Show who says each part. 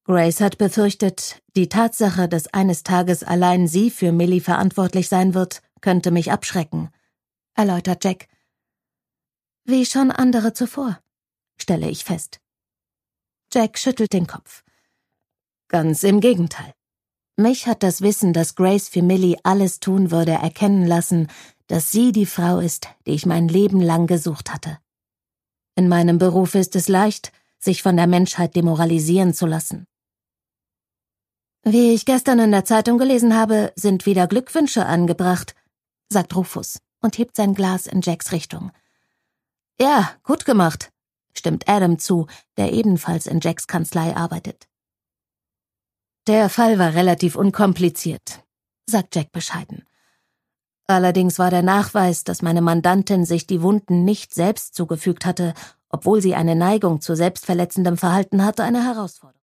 Speaker 1: Grace hat befürchtet, die Tatsache, dass eines Tages allein sie für Millie verantwortlich sein wird, könnte mich abschrecken, erläutert Jack. Wie schon andere zuvor, stelle ich fest. Jack schüttelt den Kopf. Ganz im Gegenteil. Mich hat das Wissen, dass Grace für Millie alles tun würde, erkennen lassen, dass sie die Frau ist, die ich mein Leben lang gesucht hatte. In meinem Beruf ist es leicht, sich von der Menschheit demoralisieren zu lassen. Wie ich gestern in der Zeitung gelesen habe, sind wieder Glückwünsche angebracht, sagt Rufus und hebt sein Glas in Jacks Richtung. Ja, gut gemacht, stimmt Adam zu, der ebenfalls in Jacks Kanzlei arbeitet. Der Fall war relativ unkompliziert, sagt Jack bescheiden. Allerdings war der Nachweis, dass meine Mandantin sich die Wunden nicht selbst zugefügt hatte, obwohl sie eine Neigung zu selbstverletzendem Verhalten hatte, eine Herausforderung.